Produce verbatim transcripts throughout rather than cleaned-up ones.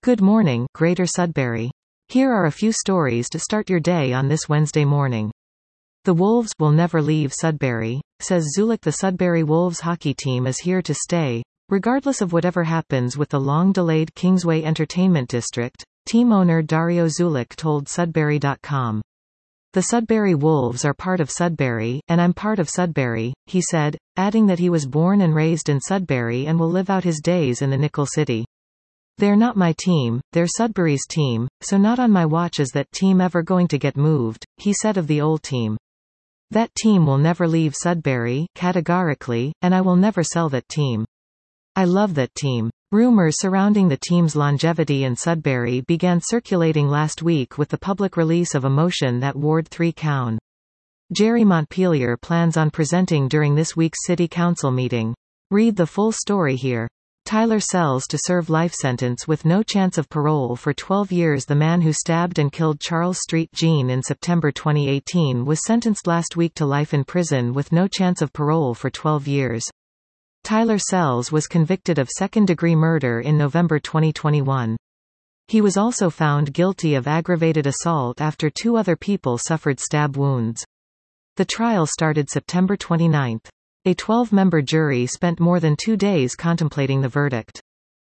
Good morning, Greater Sudbury. Here are a few stories to start your day on this Wednesday morning. The Wolves will never leave Sudbury, says Zulik. The Sudbury Wolves hockey team is here to stay, regardless of whatever happens with the long-delayed Kingsway Entertainment District, team owner Dario Zulik told Sudbury dot com. The Sudbury Wolves are part of Sudbury, and I'm part of Sudbury, he said, adding that he was born and raised in Sudbury and will live out his days in the Nickel City. They're not my team, they're Sudbury's team, so not on my watch is that team ever going to get moved, he said of the old team. That team will never leave Sudbury, categorically, and I will never sell that team. I love that team. Rumors surrounding the team's longevity in Sudbury began circulating last week with the public release of a motion that Ward three Coun. Jerry Montpelier plans on presenting during this week's City Council meeting. Read the full story here. Tyler Sells to serve life sentence with no chance of parole for twelve years. The man who stabbed and killed Charles Street Jean in September twenty eighteen was sentenced last week to life in prison with no chance of parole for twelve years. Tyler Sells was convicted of second-degree murder in November twenty twenty-one. He was also found guilty of aggravated assault after two other people suffered stab wounds. The trial started September twenty-ninth. A twelve-member jury spent more than two days contemplating the verdict.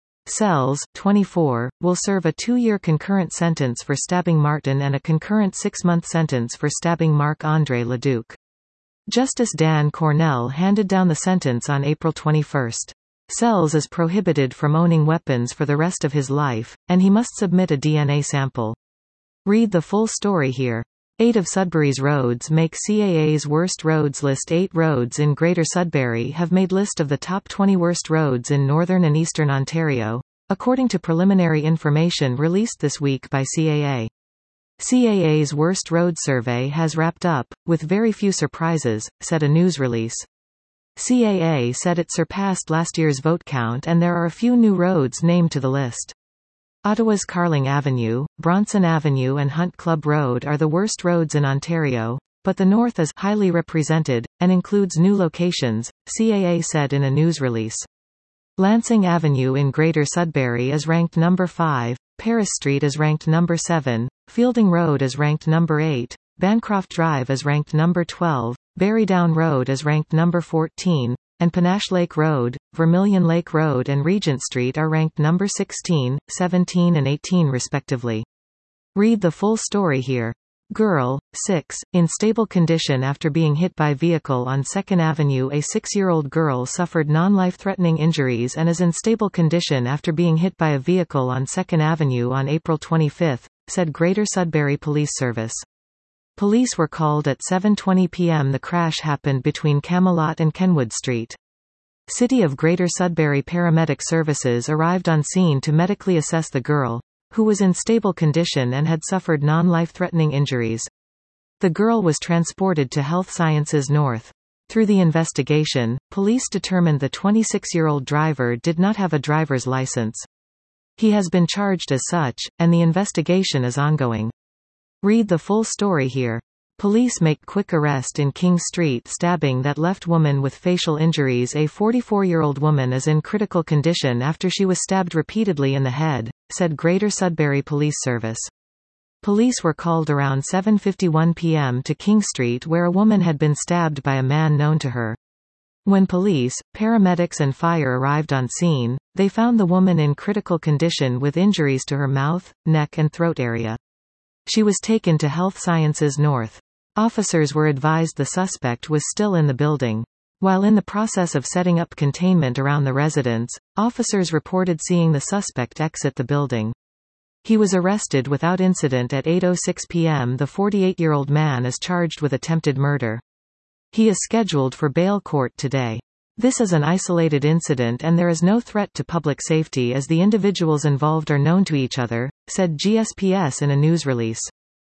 Sells, twenty-four, will serve a two-year concurrent sentence for stabbing Martin and a concurrent six-month sentence for stabbing Marc-André Leduc. Justice Dan Cornell handed down the sentence on April twenty-first. Sells is prohibited from owning weapons for the rest of his life, and he must submit a D N A sample. Read the full story here. Eight of Sudbury's roads make C A A's worst roads list. Eight roads in Greater Sudbury have made list of the top twenty worst roads in northern and eastern Ontario, according to preliminary information released this week by C A A. C A A's worst road survey has wrapped up, with very few surprises, said a news release. C A A said it surpassed last year's vote count and there are a few new roads named to the list. Ottawa's Carling Avenue, Bronson Avenue and Hunt Club Road are the worst roads in Ontario, but the north is highly represented, and includes new locations, C A A said in a news release. Lansing Avenue in Greater Sudbury is ranked number five, Paris Street is ranked number seven, Fielding Road is ranked number eight, Bancroft Drive is ranked number twelve, Barrydown Road is ranked number fourteen, and Panache Lake Road, Vermilion Lake Road and Regent Street are ranked number sixteen, seventeen and eighteen respectively. Read the full story here. Girl, six, in stable condition after being hit by vehicle on second Avenue. A six-year-old girl suffered non-life-threatening injuries and is in stable condition after being hit by a vehicle on second Avenue on April twenty-fifth, said Greater Sudbury Police Service. Police were called at seven twenty p m The crash happened between Camelot and Kenwood Street. City of Greater Sudbury paramedic services arrived on scene to medically assess the girl, who was in stable condition and had suffered non-life-threatening injuries. The girl was transported to Health Sciences North. Through the investigation, police determined the twenty-six-year-old driver did not have a driver's license. He has been charged as such, and the investigation is ongoing. Read the full story here. Police make quick arrest in King Street stabbing that left woman with facial injuries. A forty-four-year-old woman is in critical condition after she was stabbed repeatedly in the head, said Greater Sudbury Police Service. Police were called around seven fifty-one p m to King Street where a woman had been stabbed by a man known to her. When police, paramedics and fire arrived on scene, they found the woman in critical condition with injuries to her mouth, neck and throat area. She was taken to Health Sciences North. Officers were advised the suspect was still in the building. While in the process of setting up containment around the residence, officers reported seeing the suspect exit the building. He was arrested without incident at eight oh six p m The forty-eight-year-old man is charged with attempted murder. He is scheduled for bail court today. This is an isolated incident and there is no threat to public safety as the individuals involved are known to each other, said G S P S in a news release.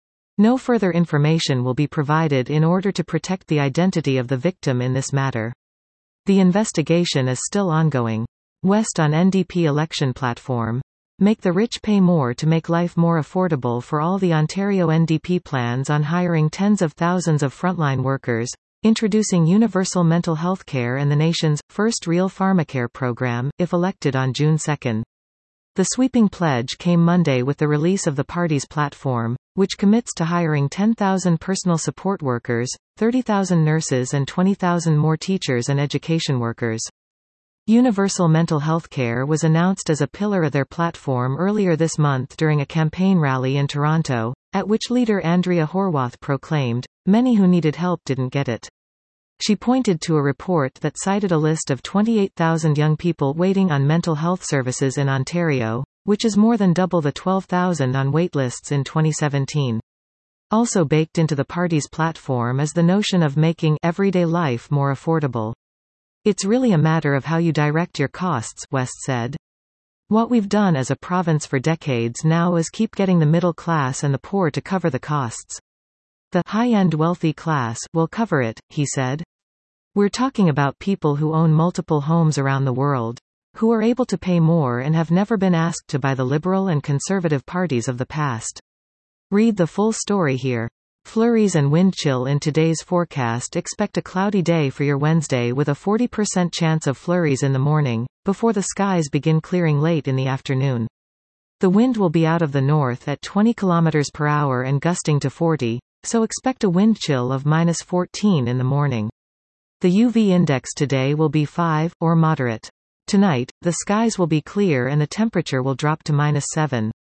No further information will be provided in order to protect the identity of the victim in this matter. The investigation is still ongoing. West on N D P election platform. Make the rich pay more to make life more affordable for all. The Ontario N D P plans on hiring tens of thousands of frontline workers, introducing universal mental health care and the nation's first real pharmacare program, if elected on June second. The sweeping pledge came Monday with the release of the party's platform, which commits to hiring ten thousand personal support workers, thirty thousand nurses and twenty thousand more teachers and education workers. Universal mental health care was announced as a pillar of their platform earlier this month during a campaign rally in Toronto, at which leader Andrea Horwath proclaimed, "Many who needed help didn't get it." She pointed to a report that cited a list of twenty-eight thousand young people waiting on mental health services in Ontario, which is more than double the twelve thousand on waitlists in twenty seventeen. Also baked into the party's platform is the notion of making everyday life more affordable. "It's really a matter of how you direct your costs," West said. "What we've done as a province for decades now is keep getting the middle class and the poor to cover the costs. The high-end wealthy class will cover it," he said. "We're talking about people who own multiple homes around the world, who are able to pay more and have never been asked to by the Liberal and Conservative parties of the past." Read the full story here. Flurries and wind chill in today's forecast. Expect a cloudy day for your Wednesday with a forty percent chance of flurries in the morning, before the skies begin clearing late in the afternoon. The wind will be out of the north at twenty kilometers per hour and gusting to forty, so expect a wind chill of minus fourteen in the morning. The U V index today will be five, or moderate. Tonight, the skies will be clear and the temperature will drop to minus seven.